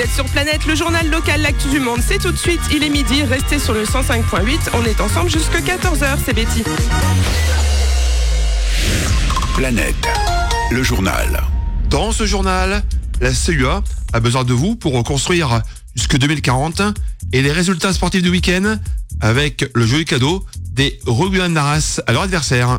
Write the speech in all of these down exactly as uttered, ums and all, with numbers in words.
êtes sur Planète, le journal local, l'actu du monde, c'est tout de suite, il est midi, restez sur le cent cinq point huit, on est ensemble jusqu'à quatorze heures, c'est Betty. Planète, le journal. Dans ce journal, la C U A a besoin de vous pour reconstruire jusque deux mille quarante et les résultats sportifs du week-end avec le joli cadeau des Rugbymen d'Arras à leur adversaire.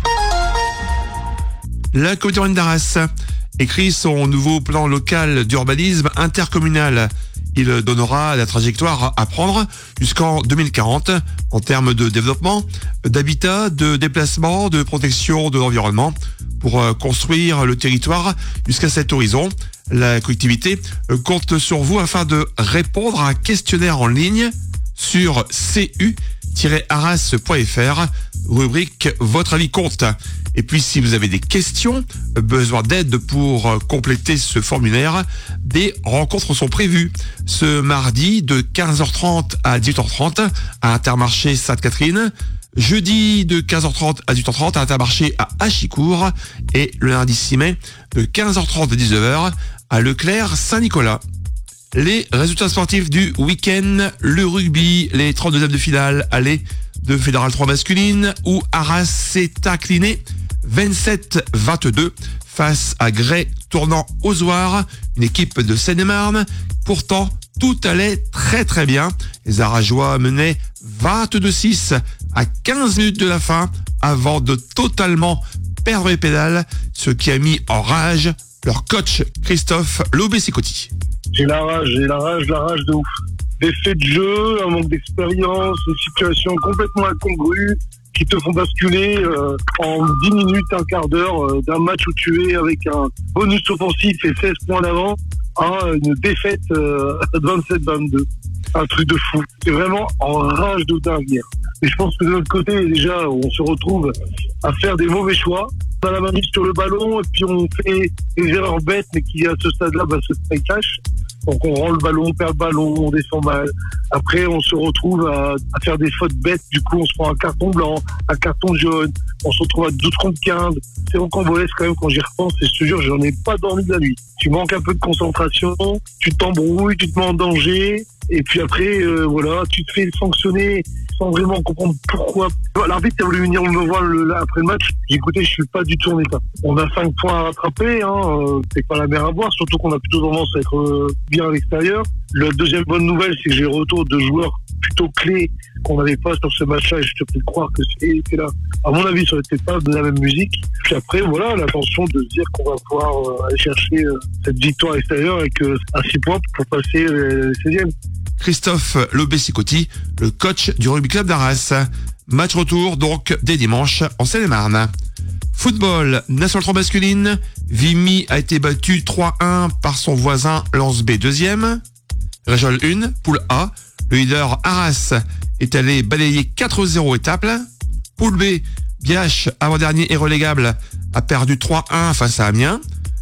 La communauté urbaine d'Arras écrit son nouveau plan local d'urbanisme intercommunal. Il donnera la trajectoire à prendre jusqu'en deux mille quarante en termes de développement, d'habitat, de déplacement, de protection de l'environnement pour construire le territoire jusqu'à cet horizon. La collectivité compte sur vous afin de répondre à un questionnaire en ligne sur c u tiret arras point f r, rubrique Votre avis compte. Et puis si vous avez des questions, besoin d'aide pour compléter ce formulaire, des rencontres sont prévues ce mardi de quinze heures trente à dix-huit heures trente à Intermarché Sainte-Catherine, jeudi de quinze heures trente à dix-huit heures trente à Intermarché à Achicourt et le lundi six mai de quinze heures trente à dix-neuf heures à Leclerc Saint-Nicolas. Les résultats sportifs du week-end, le rugby, les trente-deuxièmes de finale aller de Fédéral trois masculine où Arras s'est incliné vingt-sept vingt-deux face à Grès tournant Ozoir, une équipe de Seine-et-Marne. Pourtant, tout allait très très bien. Les Arageois menaient vingt-deux six à quinze minutes de la fin avant de totalement perdre les pédales, ce qui a mis en rage leur coach Christophe Lobessicotti. J'ai la rage, j'ai la rage, la rage de ouf. Des faits de jeu, un manque d'expérience, des situations complètement incongrues qui te font basculer euh, en dix minutes, un quart d'heure euh, d'un match où tu es avec un bonus offensif et seize points d'avant à une défaite euh, vingt-sept vingt-deux. Un truc de fou. C'est vraiment en rage de dingue hier. Et je pense que de l'autre côté, déjà, on se retrouve à faire des mauvais choix. On a la manip sur le ballon et puis on fait des erreurs bêtes mais qui à ce stade-là bah, se paye cash. Donc on rend le ballon, on perd le ballon, on descend mal. Après on se retrouve à, à faire des fautes bêtes, du coup on se prend un carton blanc, un carton jaune, on se retrouve à douze contre quinze. C'est rocambolesque quand même quand j'y repense et je te jure j'en ai pas dormi de la nuit. Tu manques un peu de concentration, tu t'embrouilles, tu te mets en danger et puis après euh, voilà, tu te fais sanctionner sans vraiment comprendre pourquoi. L'arbitre a voulu venir me voir le, là, après le match. J'ai écouté, je suis pas du tout en état. On a cinq points à rattraper, hein. Euh, c'est pas la mer à boire, surtout qu'on a plutôt tendance à être euh, bien à l'extérieur. La deuxième bonne nouvelle, c'est que j'ai le retour de joueurs plutôt clés qu'on n'avait pas sur ce match-là et je te prie de croire que c'était là. À mon avis, ça aurait été pas de la même musique. Puis après, voilà, l'intention de se dire qu'on va pouvoir euh, aller chercher euh, cette victoire extérieure avec euh, un six points pour passer euh, les seizièmes. Christophe Lobessicotti, le coach du rugby club d'Arras. Match retour donc dès dimanche en Seine-et-Marne. Football, National trois masculine, Vimy a été battu trois un par son voisin Lens B deuxième. Régional un, poule A, le leader Arras est allé balayer quatre zéro étape. Poule B, Biache, avant-dernier et relégable, a perdu trois un face à Amiens.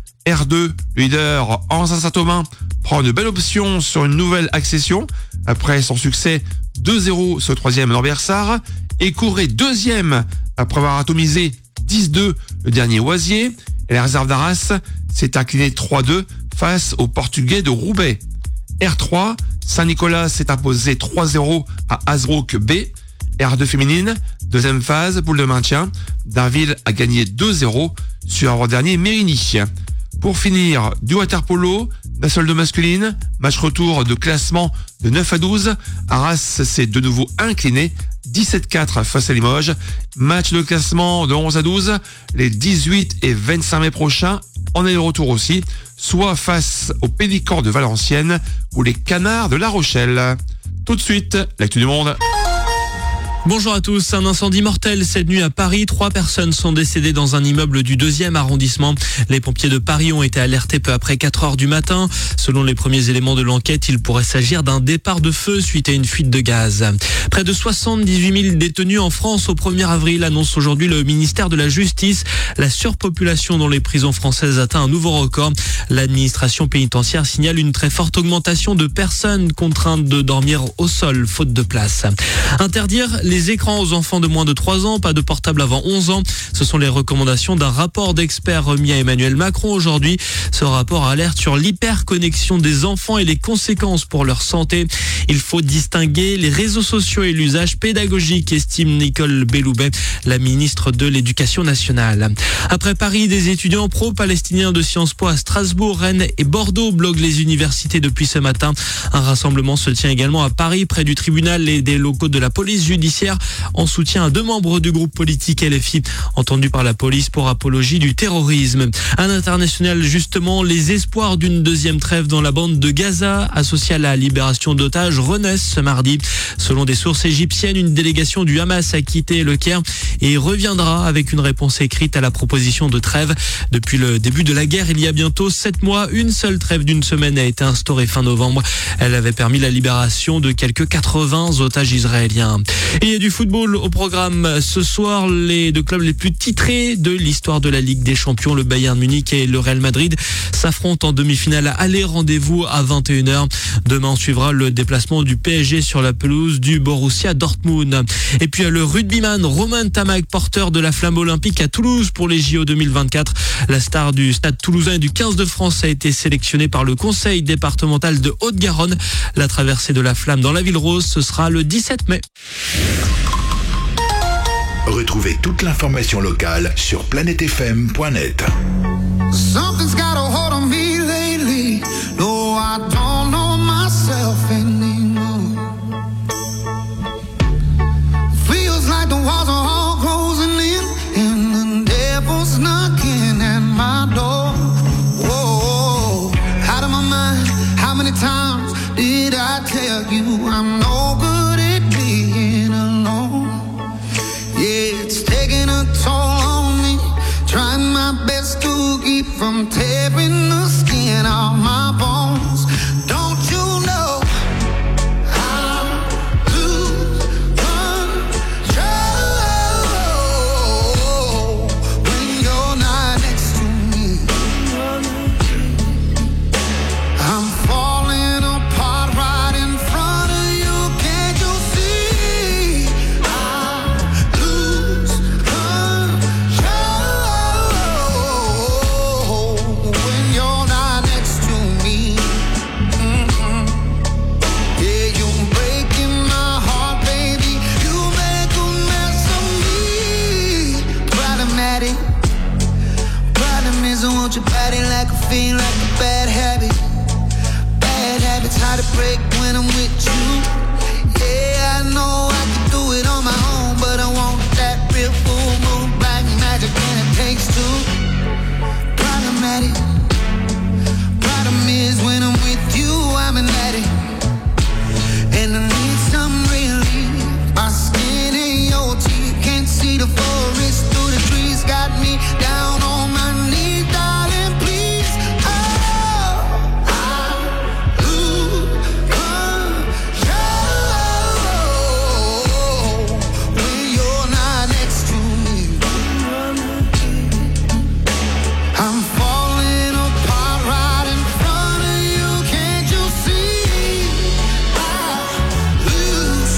R deux, le leader Anzin Saint-Omer prend une belle option sur une nouvelle accession après son succès deux zéro sur le troisième Lambersart et Courret deuxième après avoir atomisé dix deux le dernier Oisier. Et la réserve d'Arras s'est inclinée trois deux face aux Portugais de Roubaix. R trois, Saint-Nicolas s'est imposé trois zéro à Azrouk B. R deux féminine, deuxième phase, poule de maintien. Darville a gagné deux zéro sur avant-dernier Mérigny. Pour finir, du waterpolo, National deux masculine, match retour de classement de neuf à douze. Arras s'est de nouveau incliné dix-sept quatre face à Limoges. Match de classement de onze à douze, les dix-huit et vingt-cinq mai prochains. En est le retour aussi, soit face aux Pélicans de Valenciennes ou les Canards de La Rochelle. Tout de suite, l'actu du monde. Bonjour à tous. Un incendie mortel cette nuit à Paris. Trois personnes sont décédées dans un immeuble du deuxième arrondissement. Les pompiers de Paris ont été alertés peu après quatre heures du matin. Selon les premiers éléments de l'enquête, il pourrait s'agir d'un départ de feu suite à une fuite de gaz. Près de soixante-dix-huit mille détenus en France au premier avril, annonce aujourd'hui le ministère de la Justice. La surpopulation dans les prisons françaises atteint un nouveau record. L'administration pénitentiaire signale une très forte augmentation de personnes contraintes de dormir au sol, faute de place. Interdire les écrans aux enfants de moins de trois ans, pas de portable avant onze ans. Ce sont les recommandations d'un rapport d'experts remis à Emmanuel Macron aujourd'hui. Ce rapport alerte sur l'hyperconnexion des enfants et les conséquences pour leur santé. Il faut distinguer les réseaux sociaux et l'usage pédagogique, estime Nicole Belloubet, la ministre de l'Éducation nationale. Après Paris, des étudiants pro-palestiniens de Sciences Po à Strasbourg, Rennes et Bordeaux bloquent les universités depuis ce matin. Un rassemblement se tient également à Paris, près du tribunal et des locaux de la police judiciaire, en soutien à deux membres du groupe politique L F I, entendus par la police pour apologie du terrorisme. À l'international, justement, les espoirs d'une deuxième trêve dans la bande de Gaza, associée à la libération d'otages, renaissent ce mardi. Selon des sources égyptiennes, une délégation du Hamas a quitté le Caire et reviendra avec une réponse écrite à la proposition de trêve. Depuis le début de la guerre, il y a bientôt sept mois, une seule trêve d'une semaine a été instaurée fin novembre. Elle avait permis la libération de quelques quatre-vingts otages israéliens. Et il y a du football au programme ce soir. Les deux clubs les plus titrés de l'histoire de la Ligue des Champions, le Bayern Munich et le Real Madrid, s'affrontent en demi-finale aller. Rendez-vous à vingt et une heures. Demain, on suivra le déplacement du P S G sur la pelouse du Borussia Dortmund. Et puis le rugbyman Romain Tamac, porteur de la flamme olympique à Toulouse pour les J O deux mille vingt-quatre. La star du stade toulousain et du quinze de France a été sélectionnée par le conseil départemental de Haute-Garonne. La traversée de la flamme dans la ville rose, ce sera le dix-sept mai. Retrouvez toute l'information locale sur planète f m point net. Something's got a hold on me lately. No, I don't know myself anymore. Feels like the walls are all closing in and the devil's knocking at my door. Whoa, out of my mind. How many times did I tell you I'm no good at being alone? Yeah, it's taking a toll on me. Trying my best to keep from tearing the skin off my bones. Don't you know I lose control when you're not next to me? I'm falling apart right in front of you. Can't you see? I lose control when you're not next to me. Mm-mm. Yeah, you're breaking my heart, baby. You make a mess of me. Problematic. Problem is, I want your body like a fiend, like a bad habit. Bad habits hard to break when I'm with you. Yeah, I know I can do it on my own, but I want that real full moon, black magic, and it takes two. Problematic. Problem is when I'm with you, I'm an addict, and I need some relief. My skin and your teeth can't see the forest through the trees. Got me down on my knees, darling, please. Oh, I lose control when you're not next to me. I'm falling apart right in front of you. Can't you see? I lose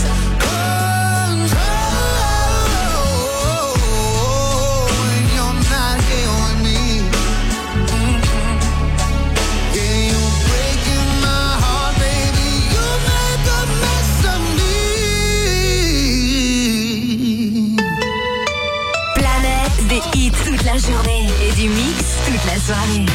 control when you're not here with me. Mm-mm. Yeah, you're breaking my heart, baby. You make a mess of me. Planète, des hits toute la journée et du mix toute la soirée.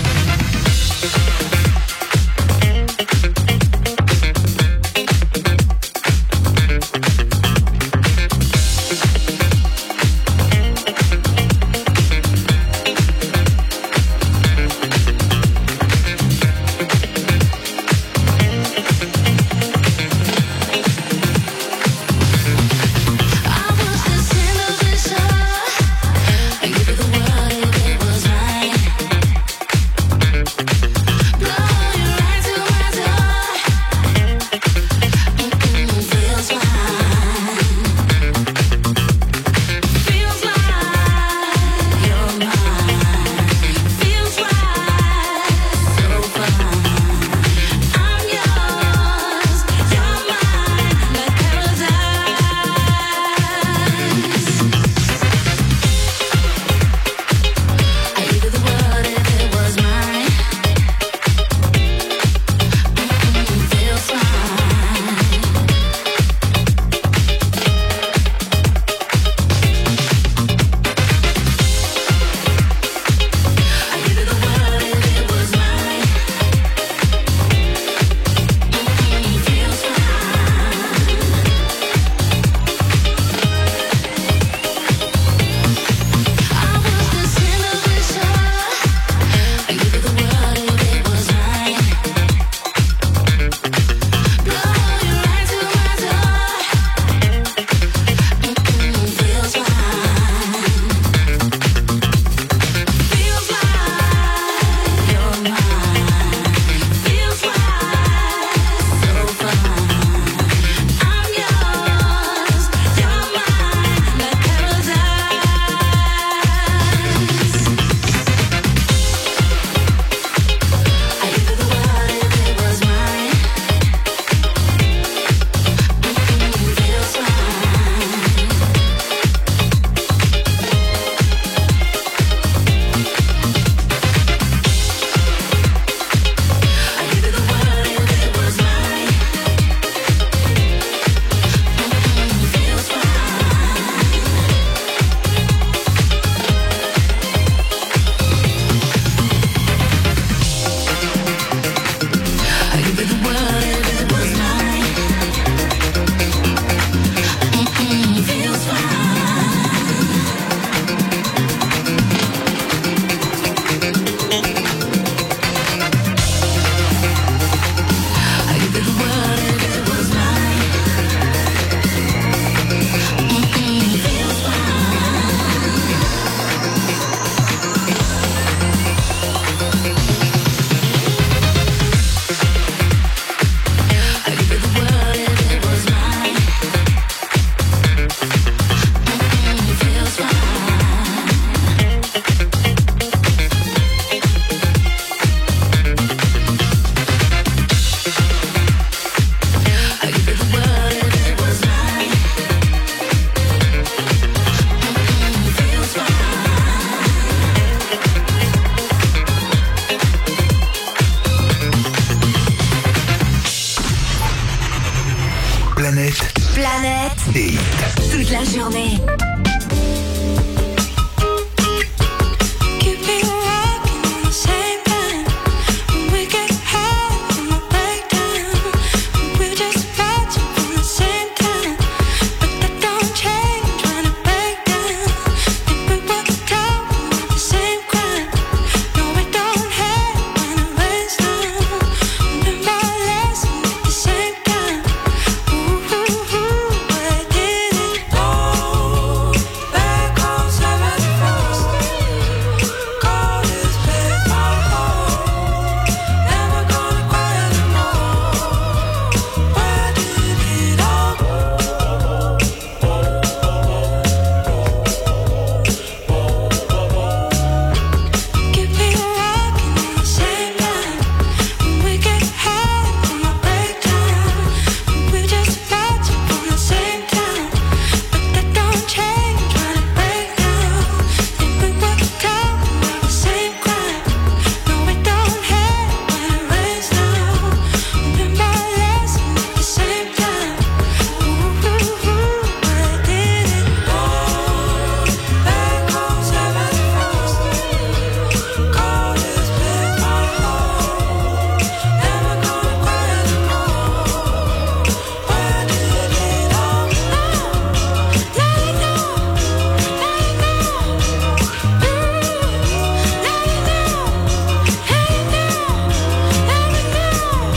I was the sin of this heart. I give it the world if it was right. et hits. Toute la journée. Keep me rocking on the same time. When we get high in my breakdown, we're just watching from the same time. But that don't change when I break down. Think we were talking about the same crime. No, we don't hate when it rains down. Learn my lesson at the same time. Ooh, ooh, ooh, but I did it all. Back on seventy-first. Call this place my home. Never gonna cry anymore. Where did it all go? Keep me rocking on the same line. When we get high in my breakdown, we're just watching from the same time. But that don't change when I break down. Think we were talking about the same crime. No, we don't hate when it rains down. Learn my lesson at the same time. Ooh, ooh, ooh, but I did it all. Back on seventy-first. Call this place my home. Never gonna cry anymore. Where did it all go? Let it go, let it go. Ooh, let it go, hey now, let it go.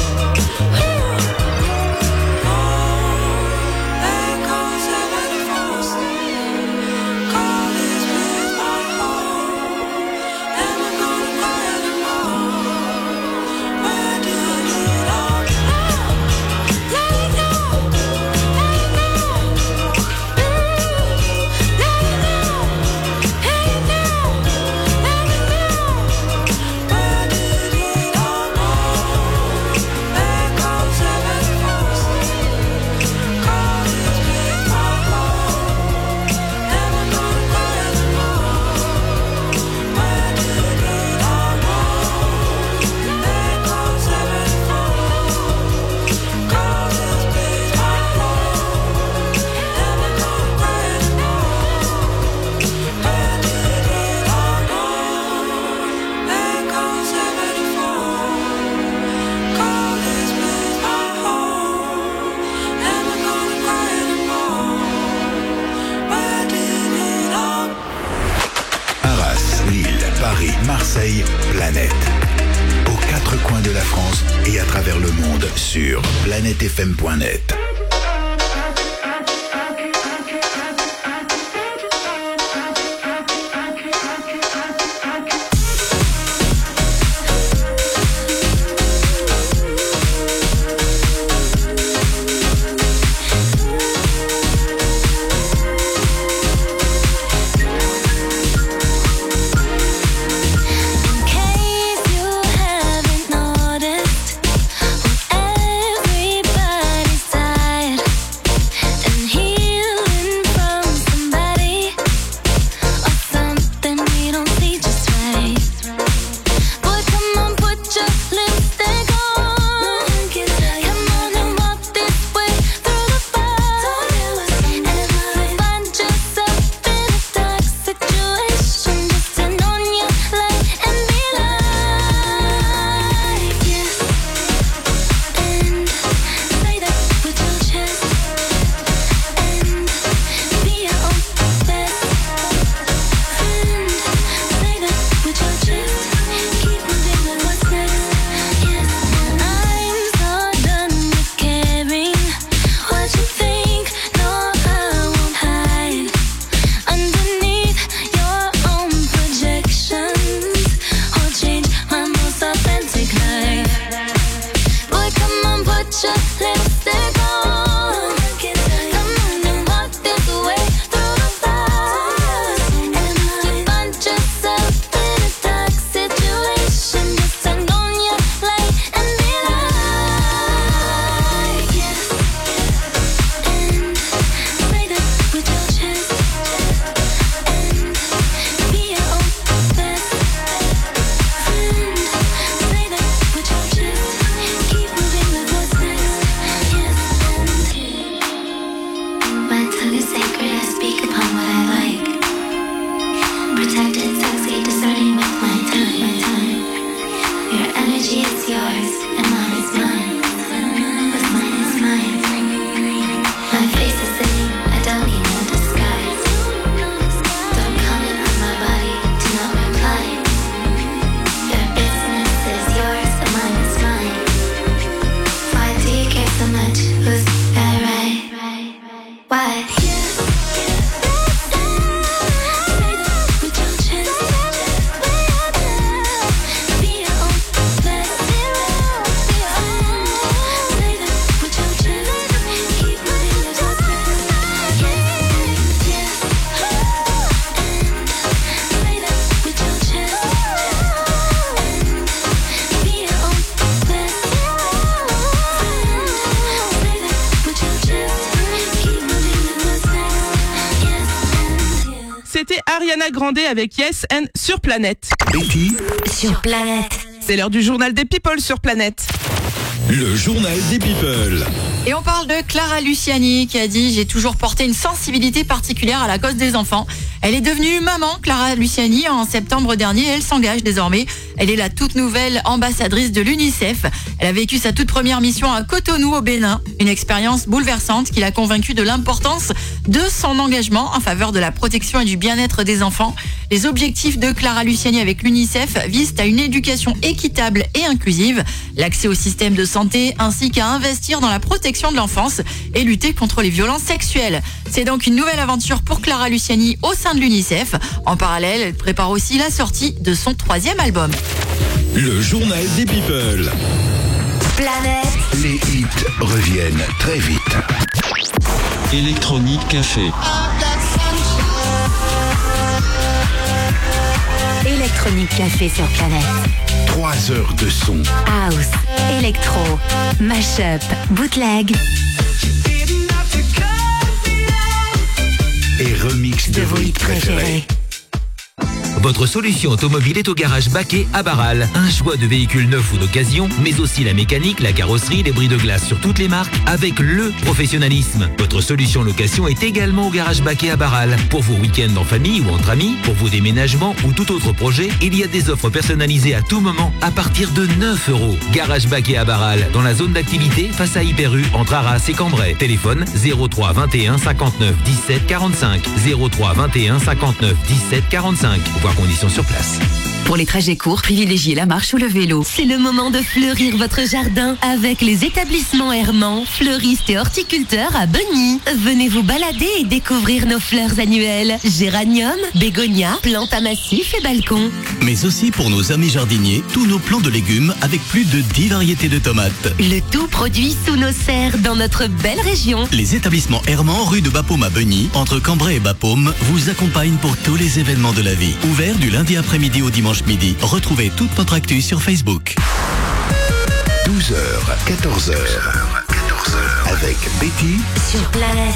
Back on seventy-first. Call this place my home. Never gonna cry anymore. Where did it all go? Let it go, let it go. Ooh, let it go, hey now, let it go. Where did it all go? Back on seventy-first. Call this place my home. Never gonna cry anymore. Where did it all go? Back on seventy-first. Call this place my home. Never gonna cry anymore. Where did it all go? Back on seventy-first. Call this place my home. Never gonna cry anymore. Where did it all go? Arras, Lille, Paris, Marseille, Planète. Aux quatre coins de la France et à travers le monde sur planète f m point net. In case you haven't noticed, what everybody's Ariana Grande avec Yes and sur Planète. Betty, Sur Planète. C'est l'heure du journal des people sur Planète. Le journal des people. Et on parle de Clara Luciani qui a dit « J'ai toujours porté une sensibilité particulière à la cause des enfants ». Elle est devenue maman, Clara Luciani, en septembre dernier. Elle s'engage désormais. Elle est la toute nouvelle ambassadrice de l'UNICEF. Elle a vécu sa toute première mission à Cotonou, au Bénin. Une expérience bouleversante qui l'a convaincue de l'importance de son engagement en faveur de la protection et du bien-être des enfants. Les objectifs de Clara Luciani avec l'UNICEF visent à une éducation équitable et inclusive, l'accès au système de santé ainsi qu'à investir dans la protection de l'enfance et lutter contre les violences sexuelles. C'est donc une nouvelle aventure pour Clara Luciani au sein de l'UNICEF. En parallèle, elle prépare aussi la sortie de son troisième album. Le journal des people. Planète. les hits reviennent très vite. Électronique Café. Électronique Café sur Planète. Trois heures de son. House, électro, mashup, bootleg. Et remix de, De vos vos hits hits préférés. préférés. Votre solution automobile est au garage Baquet à Barral. Un choix de véhicules neufs ou d'occasion, mais aussi la mécanique, la carrosserie, les bris de glace sur toutes les marques, avec le professionnalisme. Votre solution location est également au garage Baquet à Barral. Pour vos week-ends en famille ou entre amis, pour vos déménagements ou tout autre projet, il y a des offres personnalisées à tout moment à partir de neuf euros. Garage Baquet à Barral, dans la zone d'activité face à Hyper U, entre Arras et Cambrai. Téléphone zéro trois vingt et un cinquante-neuf dix-sept quarante-cinq. zéro trois vingt et un cinquante-neuf dix-sept quarante-cinq. Voir conditions sur place. Pour les trajets courts, privilégiez la marche ou le vélo. C'est le moment de fleurir votre jardin avec les établissements Herman, fleuristes et horticulteurs à Begny. Venez vous balader et découvrir nos fleurs annuelles. Géranium, bégonia, plantes à massif et balcons. Mais aussi pour nos amis jardiniers, tous nos plants de légumes avec plus de dix variétés de tomates. Le tout produit sous nos serres dans notre belle région. Les établissements Herman, rue de Bapaume à Begny, entre Cambrai et Bapaume, vous accompagnent pour tous les événements de la vie. Ouvert du lundi après-midi au dimanche midi. Retrouvez toute notre actu sur Facebook. douze heures, quatorze heures, quatorze heures avec Betty sur Planète.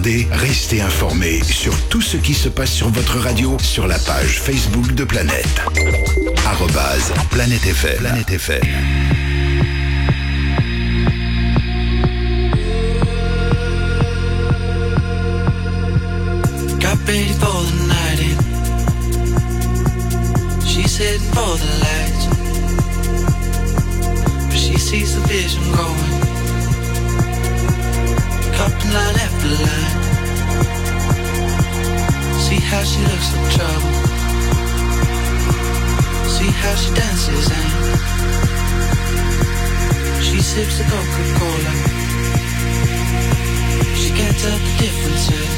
attendez, restez informés sur tout ce qui se passe sur votre radio sur la page Facebook de Planète. Arrobase Planète F M. Planète F M. Got ready for the night in. She's heading for the lights, but she sees the vision going, cupping line after line. See how she looks like trouble, see how she dances and she sips the Coca-Cola. She can't tell the difference yet.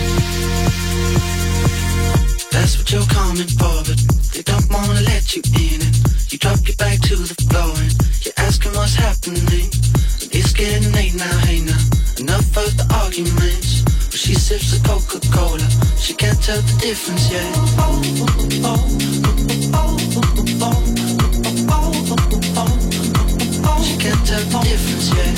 That's what you're coming for, but they don't wanna let you in it. You drop your back to the floor and you're asking what's happening. It's getting late now, hey now, enough of the arguments. But she sips the Coca-Cola, she can't tell the difference yet. She can't tell the difference yet.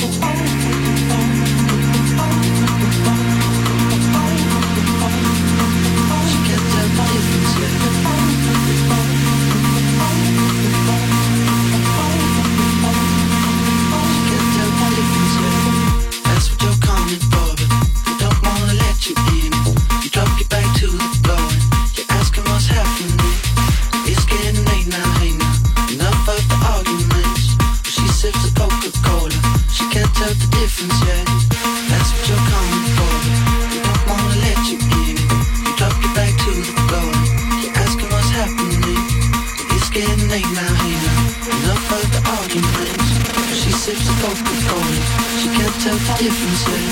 That's what you're coming for, but they don't wanna let you in. You drop your back to the floor and you're asking what's happening. It's getting late now, hey now, enough of the arguments. But she sips the Coca-Cola, she can't tell the difference yet. That's what you're coming for, but they don't wanna let you in. You drop your back to the floor and you're asking what's happening. It's getting late now, hey now, enough of the arguments. She sips the Coca-Cola, she can't tell the difference yet.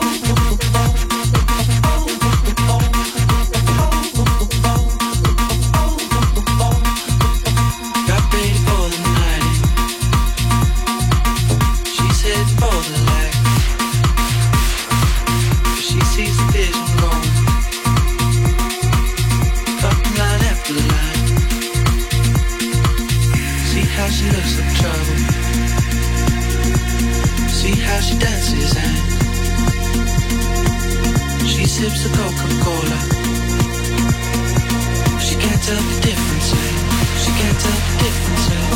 Got ready for the night. She's heading for the light. She sees the vision going, cupping line after line. See how she looks like trouble, see how she dances and she sips the Coca-Cola. She can't tell the difference yet. She can't tell the difference yet.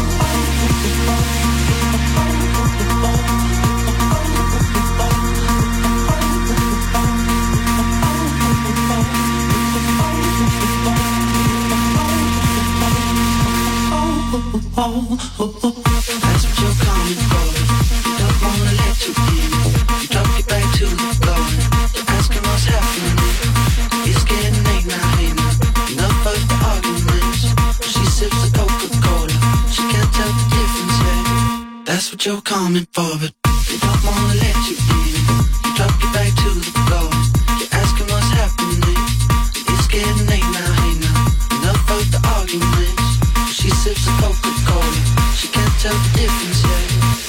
That's what you're coming for. They don't wanna let you in. You drop your back to the floor and you're asking what's happening. It's getting late now, hey now, enough of the arguments. She sips the Coca-Cola, she can't tell the difference yet. That's what you're coming for, but they don't wanna let you in. You drop your back to the floor and you're asking what's happening. It's getting late now, hey now, enough of the arguments. She sips the Coca-Cola, she can't tell the difference yet.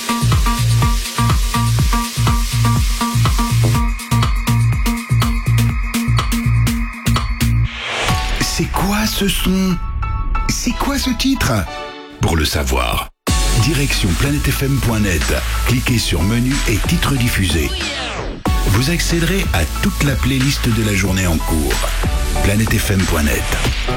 C'est quoi ce son? C'est quoi ce titre? Pour le savoir, direction planète f m point net, cliquez sur menu et titres diffusés. Vous accéderez à toute la playlist de la journée en cours. planète f m point net.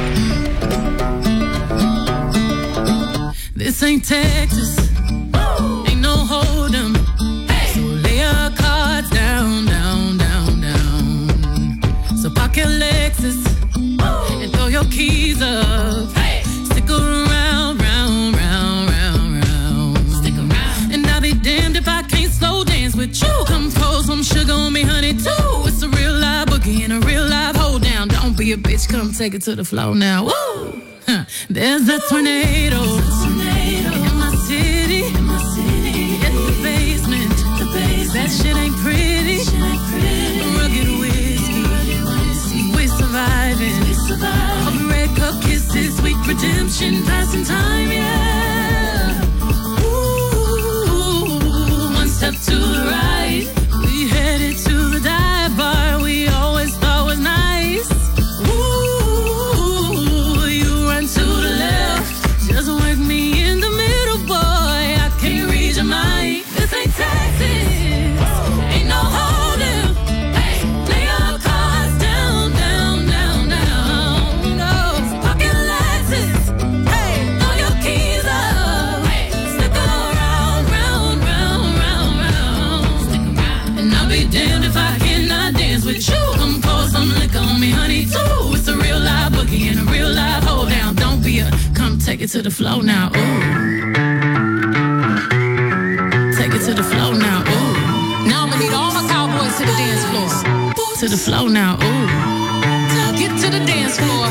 This ain't Texas, ain't no hold 'em. So lay your cards down, down, down, down. So park your Lexus and throw your keys up. Stick around, round, round, round, round. Stick around. And I'll be damned if I can't slow dance with you. Come pour some sugar on me, honey, too. It's a real live boogie and a real live hold down. Don't be a bitch, come take it to the floor now. Woo! Huh. There's a tornado. In my city, in my city, in the basement, the basement. That shit ain't pretty. Shit ain't pretty. Rugged whiskey, rugged whiskey. We surviving. We surviving. Red cup kisses, sweet redemption, passing time, yeah. Ooh, one step to the right, we headed to the dive bar we always thought was nice. Ooh, you run to the left, just work me in the middle, boy. I can't read your mind. This ain't Texas, ain't no holding. Hey, lay your cards it to the flow now, ooh. Take it to the flow now, ooh. Now I'ma need all my cowboys to the dance floor. To the flow now, ooh. Get to the dance floor.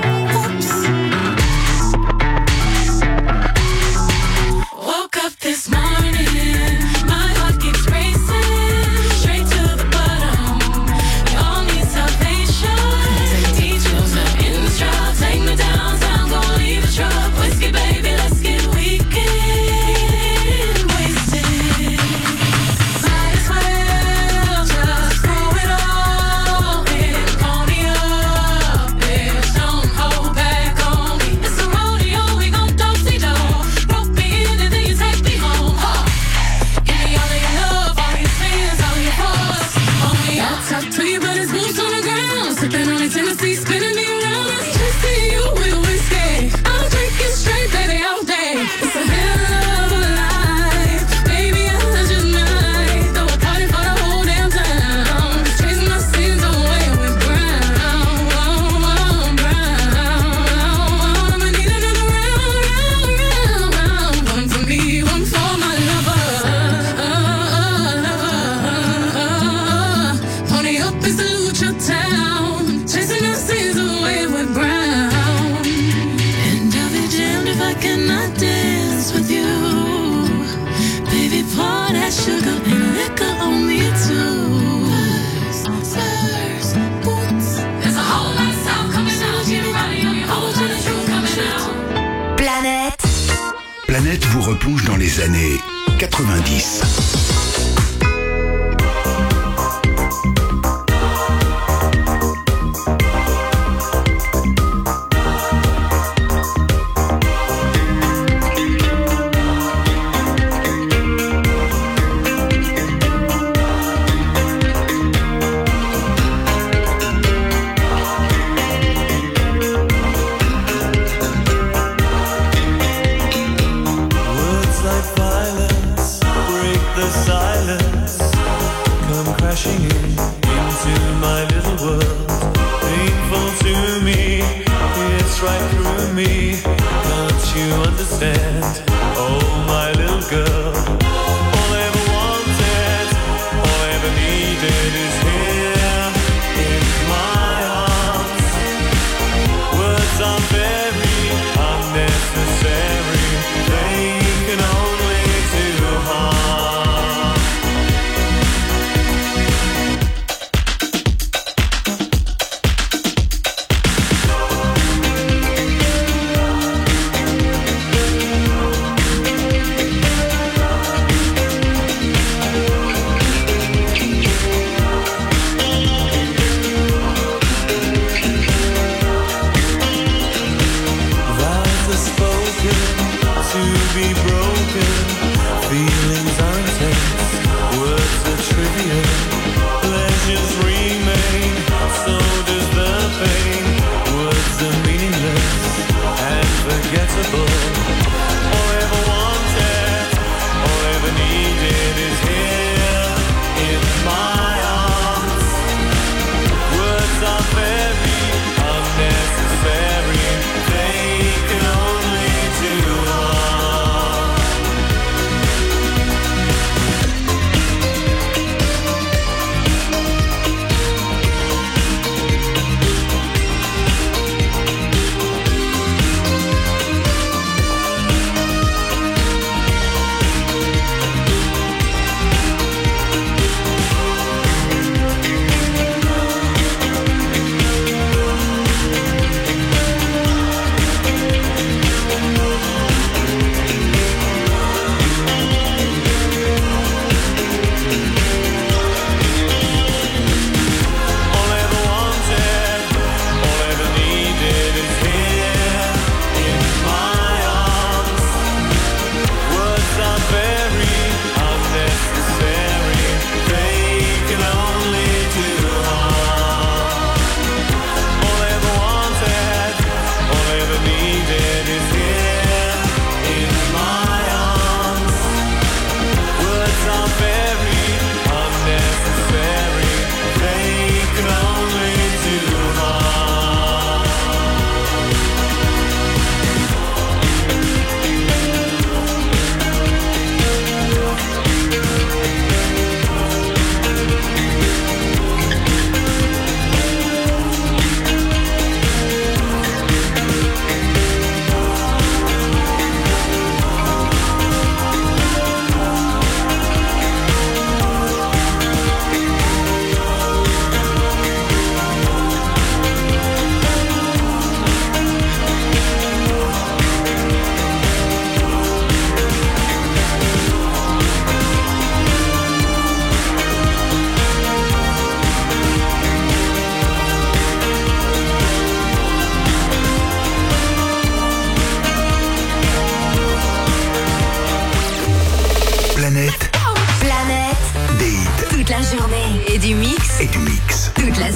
Woke up this morning, my heart keeps racing, straight to the bottom. We all need salvation. Teach us the intro, take me downtown, gon' leave the truck. Whiskey baby, let's get weekend wasted. Might as well just throw it all in, pony up, bitch, don't hold back on me. It's a rodeo, we gon' do-si-do. Rope me in and then you take me home. Huh. Give me all of your love, all your sins, all your fuss. Homie, I'll talk to you, but it's boots on the ground. Sipping on a Tennessee, spinning me around. Let's just see you with whiskey. I'm drinking straight, baby, all day. It's a hell of a life. Baby, I just might throw a party for the whole damn town. Chasing my sins away with brown, brown, brown. I'ma need another round, round, round, round. One for me, one for my lover. Pony up and salute your town. Chasing our sins away with brown. And I'll be damned if I cannot dance with you. Baby, pour that sugar and liquor on me too. Spurs, boots. There's a whole lot of sound coming out. Everybody on your whole lot of truth coming out. Planète. Planète vous replonge dans les années quatre-vingt-dix. Words like violence break the silence.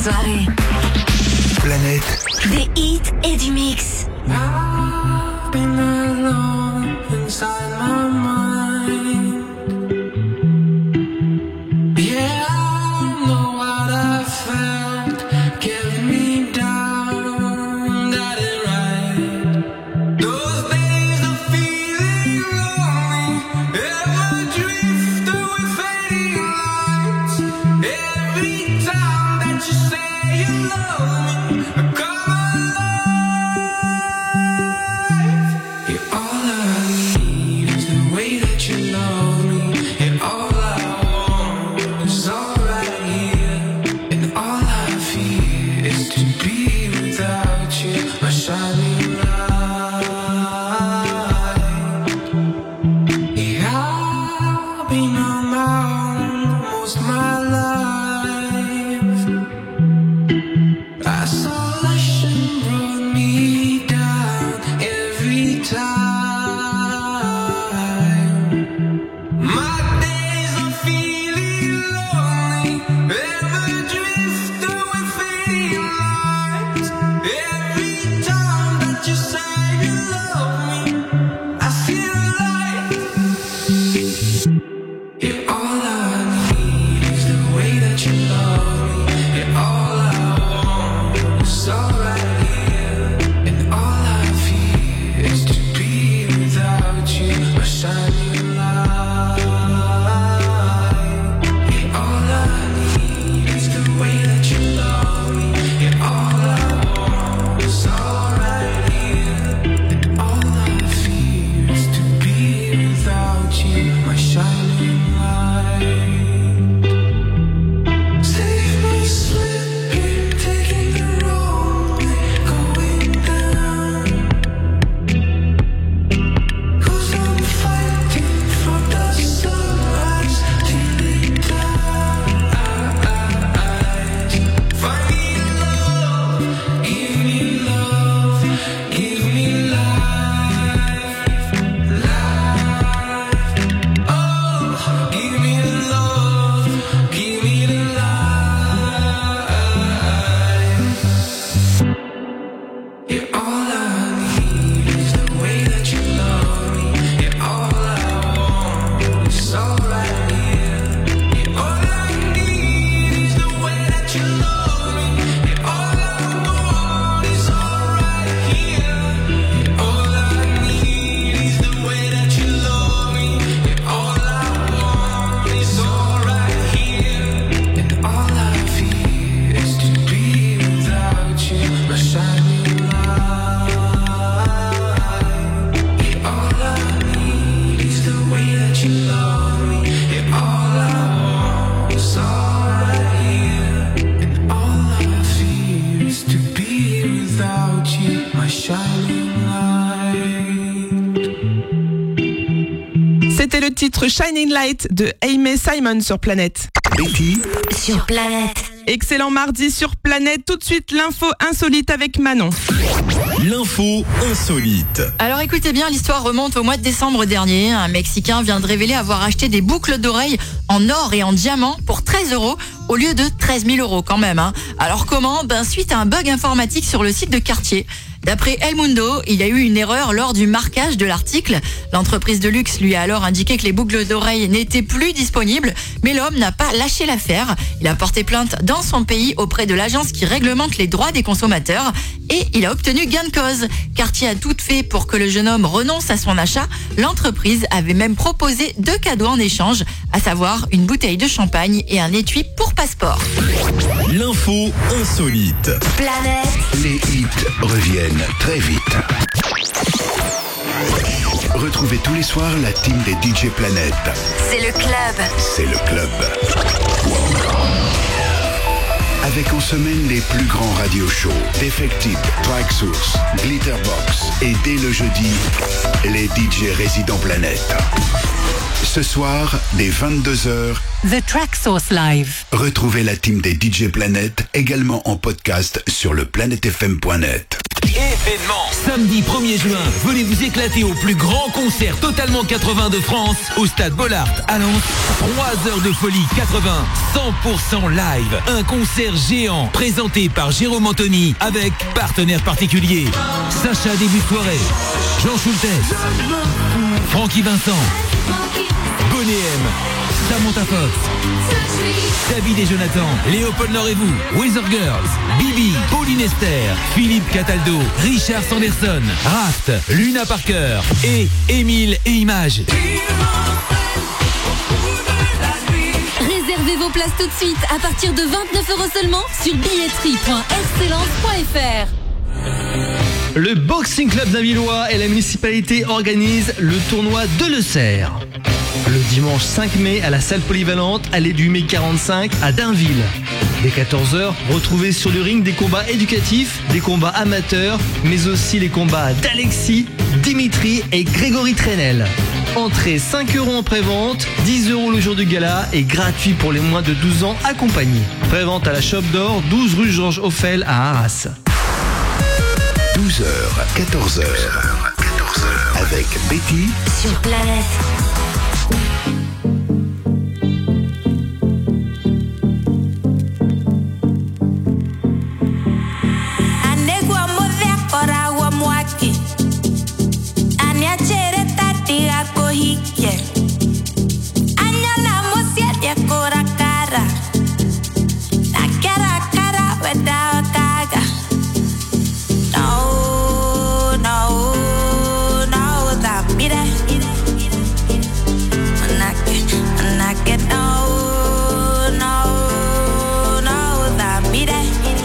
soirée. Planète. Des hits et du mix. I've been alone inside my mind. Yeah, I know what I felt. Get me down, that ain't right. Those days of feeling lonely, ever drift away fading lights. Every time that you say you love me, I come C'était le titre Shining Light de Aimee Simon sur Planète. Betty sur Planète. Excellent mardi sur Planète. Tout de suite, l'info insolite avec Manon. L'info insolite. Alors écoutez bien, l'histoire remonte au mois de décembre dernier. Un Mexicain vient de révéler avoir acheté des boucles d'oreilles en or et en diamant pour treize euros au lieu de treize mille euros quand même. Hein. Alors comment ? Ben, suite à un bug informatique sur le site de Cartier. D'après El Mundo, il y a eu une erreur lors du marquage de l'article. L'entreprise de luxe lui a alors indiqué que les boucles d'oreilles n'étaient plus disponibles, mais l'homme n'a pas lâché l'affaire. Il a porté plainte dans son pays auprès de l'agence qui réglemente les droits des consommateurs et il a obtenu gain de cause. Cartier a tout fait pour que le jeune homme renonce à son achat. L'entreprise avait même proposé deux cadeaux en échange, à savoir une bouteille de champagne et un étui pour passeport. L'info insolite. Planète. Les hits reviennent très vite. Retrouvez tous les soirs la team des D J Planète. C'est le club. C'est le club. Avec en semaine les plus grands radio shows, Defected, Tracksource, Glitterbox et dès le jeudi, les D J résidents Planète. Ce soir, dès vingt-deux heures, The Tracksource Live. Retrouvez la team des D J Planète également en podcast sur le planète f m point net. Événement. Samedi premier juin, venez vous éclater au plus grand concert totalement quatre-vingts de France au stade Bollard à Lens. trois heures de folie quatre-vingts, cent pour cent live. Un concert géant présenté par Jérôme Anthony avec partenaires particuliers. Sacha début de soirée, Jean Schultes, Francky Vincent, Bonnet M, Samantha Fox, David et Jonathan, Léopold Nord et vous, Weather Girls, Bibi, Pauline Esther, Philippe Cataldo, Richard Sanderson, Raft, Luna Parker et Émile et Images. Réservez vos places tout de suite à partir de vingt-neuf euros seulement sur billetterie point excellence point f r. Le Boxing Club d'Avillois et la municipalité organisent le tournoi de Le Cerf. Le dimanche cinq mai à la salle polyvalente, allée du mai quarante-cinq à Dainville. Dès quatorze heures, retrouvez sur le ring des combats éducatifs, des combats amateurs, mais aussi les combats d'Alexis, Dimitri et Grégory Trenel. Entrée cinq euros en prévente, dix euros le jour du gala et gratuit pour les moins de douze ans accompagnés. Prévente à la Chope d'Or, douze rue Georges Auffel à Arras. douze heures, quatorze heures, avec Betty Sur Planète. Anegua mover korawa mwaki. Aniachere tatiga kohike. Anyala mosiete kora kara. Nakera kara weda kaga. No, no, no, that mire. Anake, anake, no, no, no, that mire.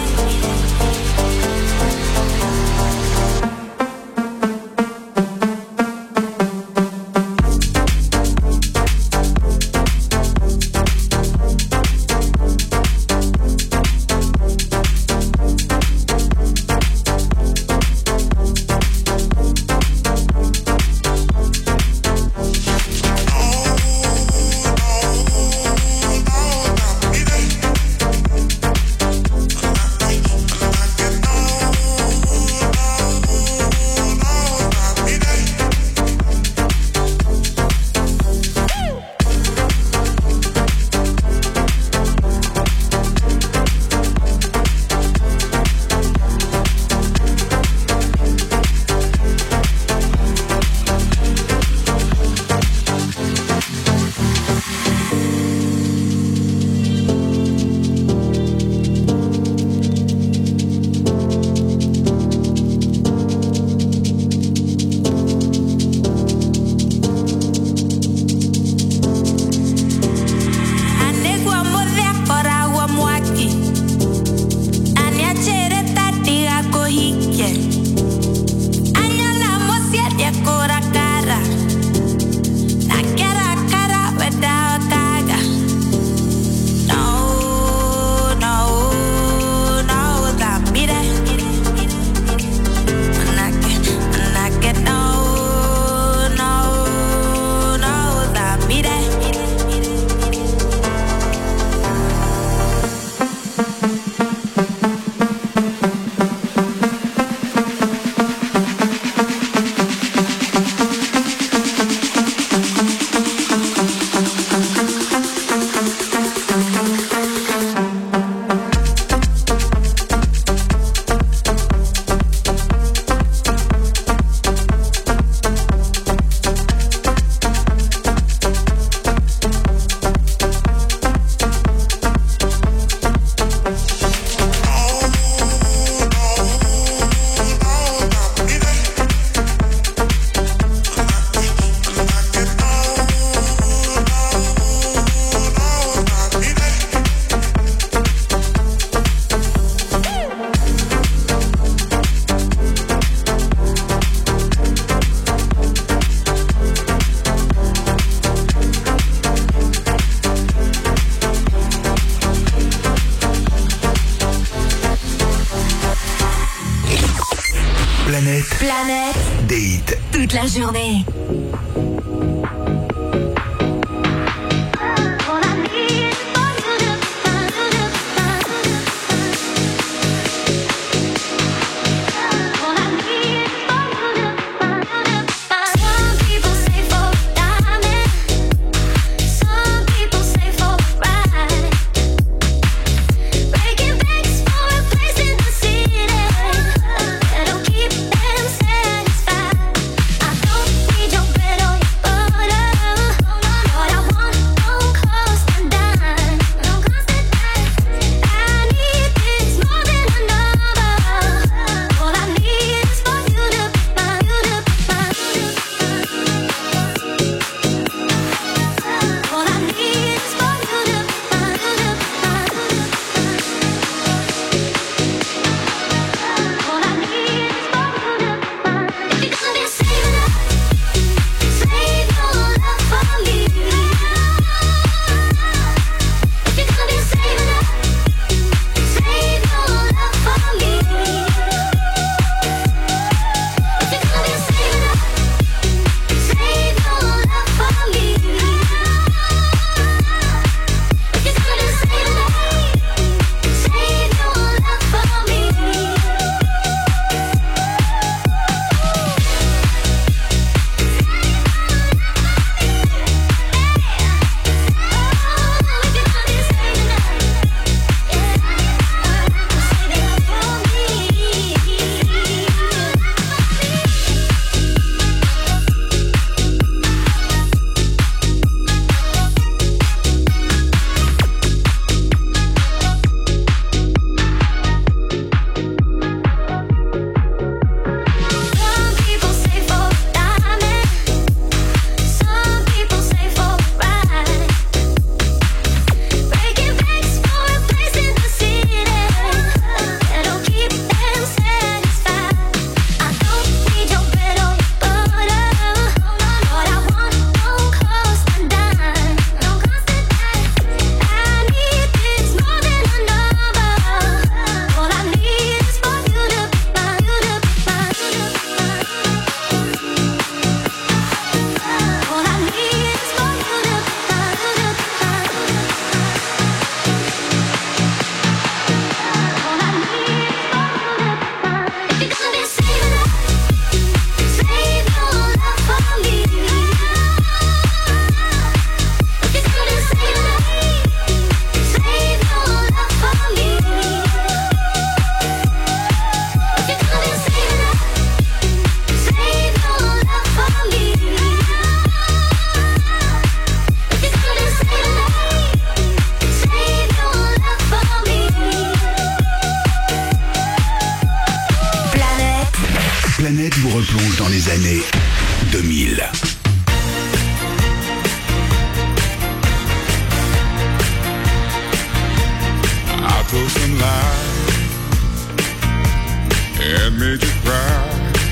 Anegua mover korawa mwaki. Aniachere tatiga kohike. Anyala mosiete kora kara. Nakera kara weda kaga. No, no, no, that mire. Anake, anake, no, no, no, that mire. Planète. Planète. Date. Toute la journée. Wanna Planète vous replonge dans les années deux mille. I told some lies and made you cry,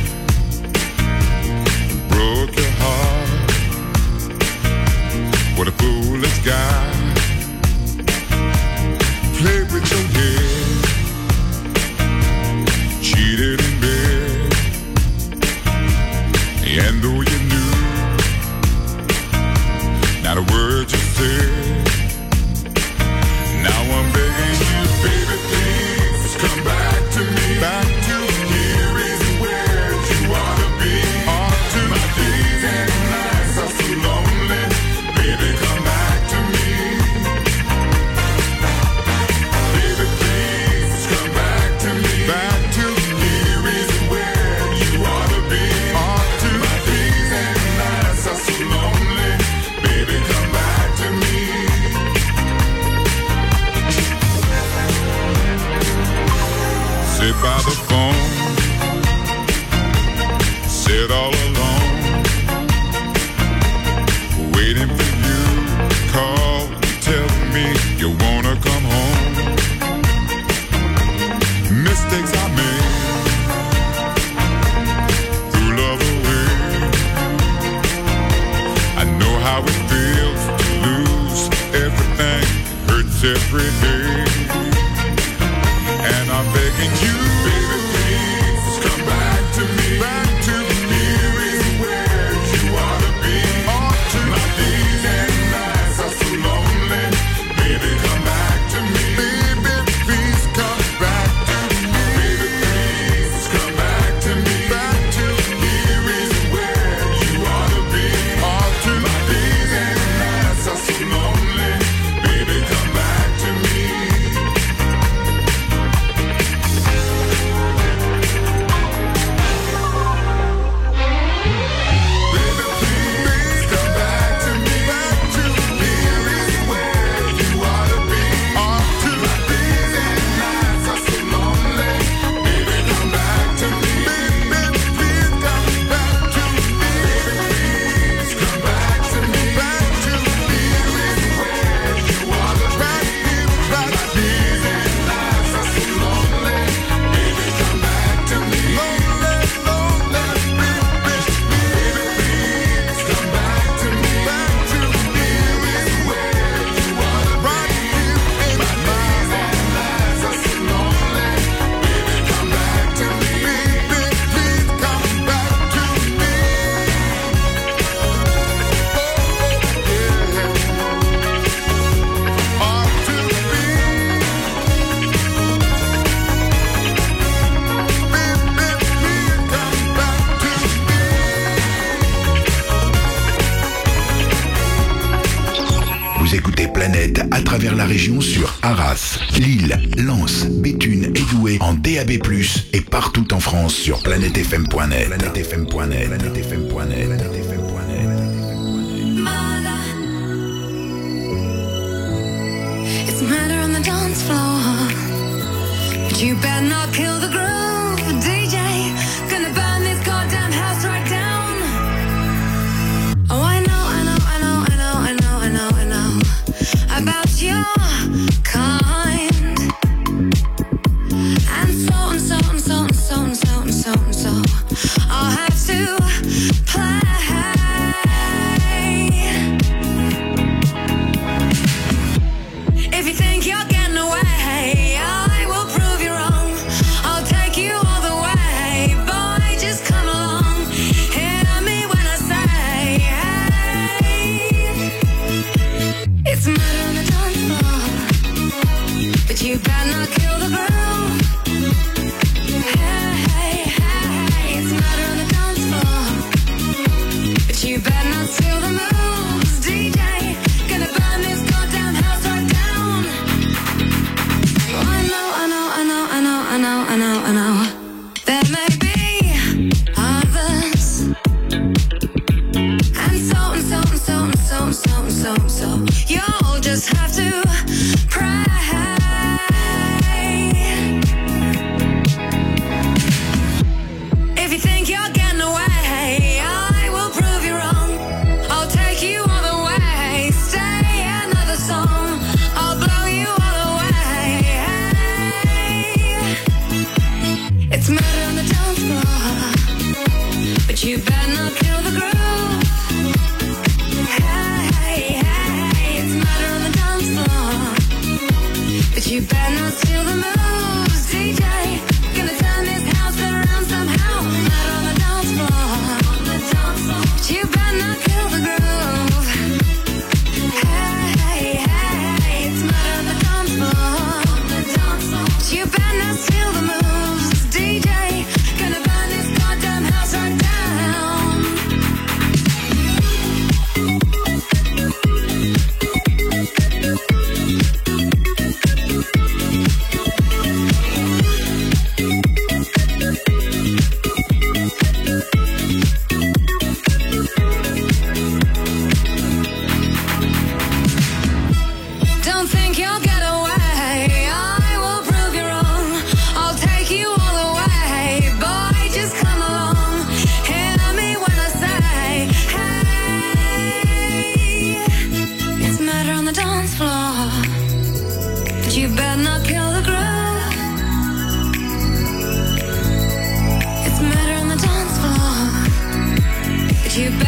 broke your heart. What a foolish guy. Played with your head, cheated in bed, and though you knew not a word you said, now I'm begging you, baby, please come back to me. Back to here is where you ought to be. Ought to my days and nights are so lonely. Baby, come back to me. Baby, please come back to me. Back to here is where you ought to be. Ought to my days and nights are so lonely. Baby, come back to me. Sit by the phone, sit all alone, waiting for you to call, tell me you wanna come home. Mistakes I made, threw love away. I know how it feels to lose everything, hurts every day. And I'm begging you, baby, please come back to me. Back to here is where you ought to be. Ought to my days and nights are so lonely. Baby, come back to me. Baby, please come back to me. Baby, please come back to me. Back to here is where you ought to be. Ought to my days and nights are so lonely. Baby, come back to me. Vous écoutez Planète à travers la région sur Arras, Lille, Lens, Béthune et Douai en D A B plus, et partout en France sur planète f m point net. planète f m point net. planète f m point net. planète f m point net. It's murder on the dance floor, but you better not kill the groove, D J. Gonna burn this goddamn house right down. Oh, I know, I know, I know, I know, I know, I know, I know about your kind. And so and so and so and so and so and so and so I'll have to play. If you think you're getting away, I will prove you wrong. I'll take you all the way. Boy, just come along. Hear me when I say, hey. It's murder on the dance floor, but you better not kill the groove. Hey, hey, hey. It's murder on the dance floor, but you better not steal the moves, D J. Gonna burn this goddamn house right down. I know, I know, I know, I know, I know, I know, I know. There may be others, and so and so and so and so and so and so and so. You'll just have to pray. If you think you're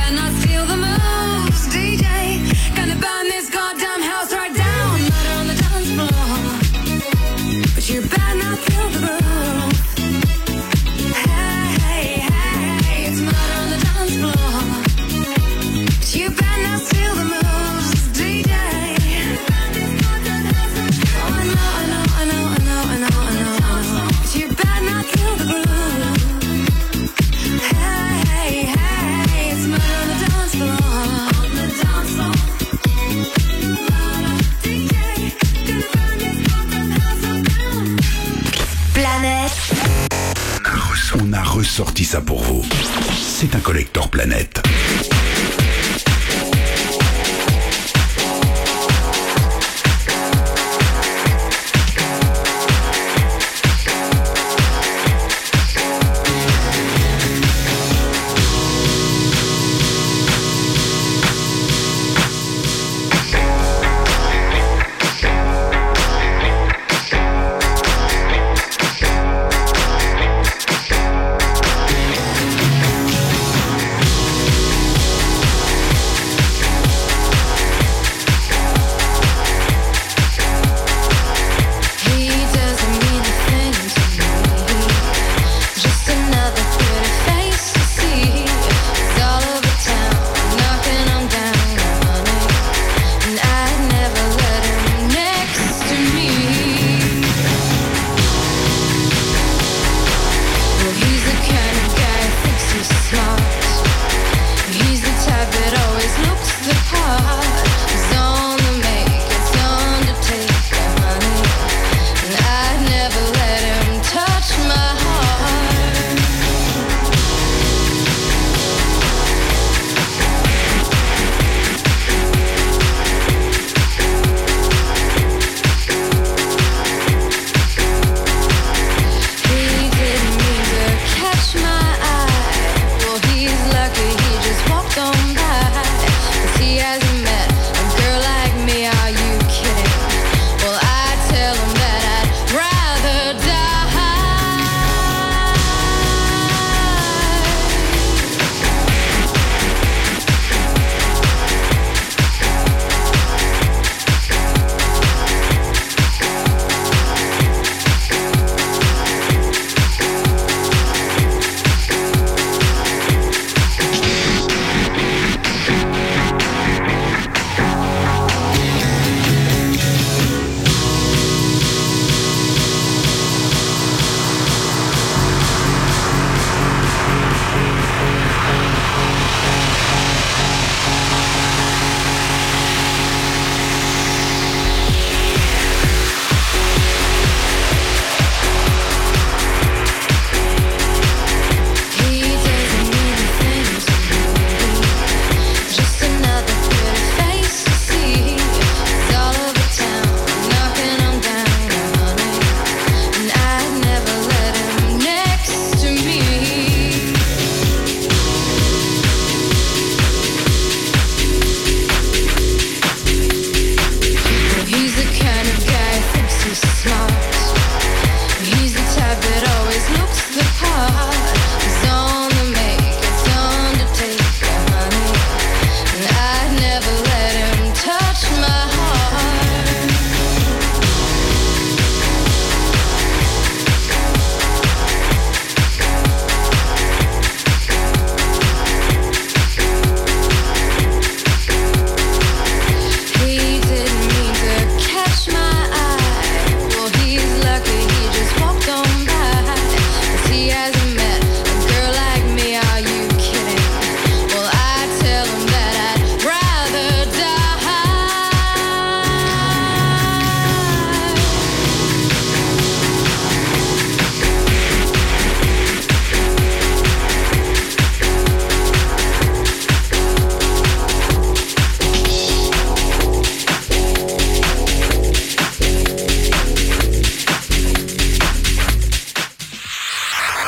better not steal the moves, D J. Gonna burn this goddamn house right down. Murder on the dance floor, but you better not kill the groove. Hey, hey, hey, it's murder on the dance floor, but you better not steal the moves, D J. Oh, I know, I know, I know, I know, I know, I know, but you better not kill the groove. Hey, hey, it's murder on the dance floor. On the dance floor. Murder, D J, gonna burn this goddamn house right down. Planète. On a ressorti ça pour vous. C'est un collector Planète.